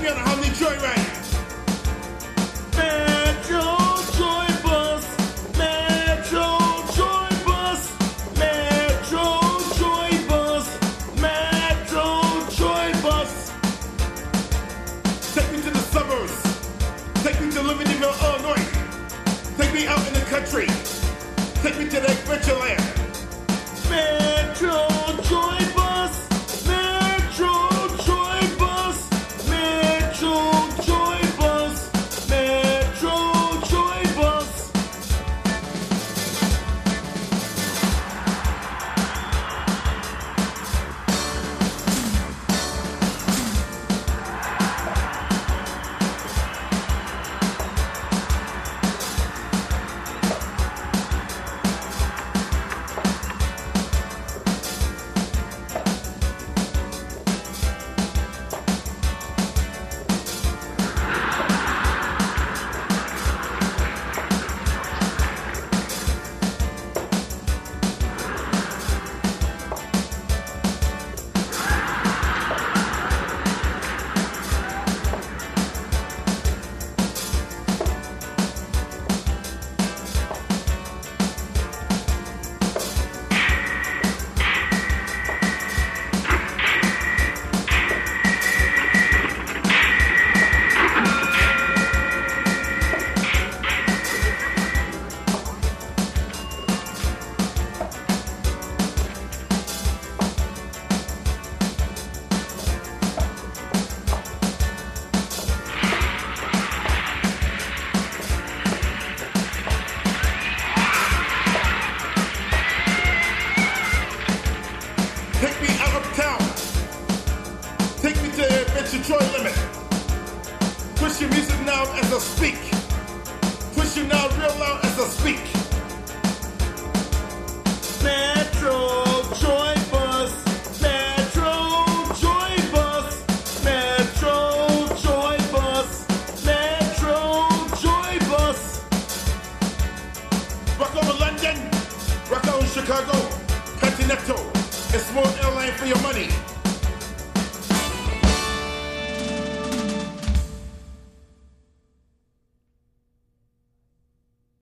me on a Harmony Joyride. Metro Joy Bus, Metro Joy Bus, Metro Joy Bus, Metro Joy Bus. Take me to the suburbs. Take me to Libertyville, Illinois. Take me out in the country. Take me to the adventure land. Metro Joy Bus, Metro Joy Bus, Metro Joy Bus, Metro Joy Bus. Take me out of town. Take me to the Adventure Joy Limit. Push your music now as I speak. Push you now real loud as I speak. Metro Joy Bus, Metro Joy Bus, Metro Joy Bus, Metro Joy Bus. Rock over London. Rock over Chicago. Continental. It's more airline for your money.